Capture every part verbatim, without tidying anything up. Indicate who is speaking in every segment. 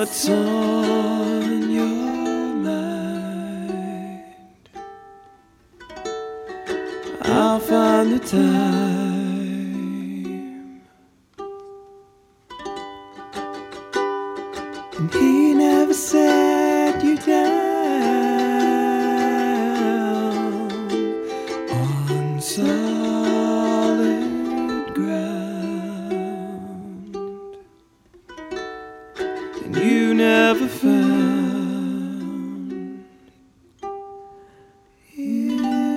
Speaker 1: what's on your mind. I'll find the time. And he never set you down on solid ground. And you never found you.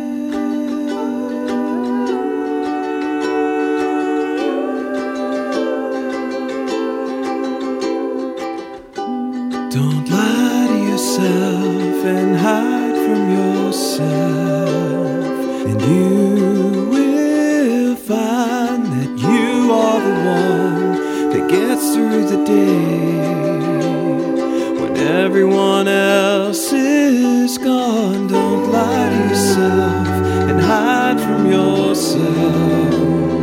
Speaker 1: Don't lie to yourself and hide from yourself, and you will find that you are the one that gets through the day when everyone else is gone. Don't lie to yourself and hide from yourself.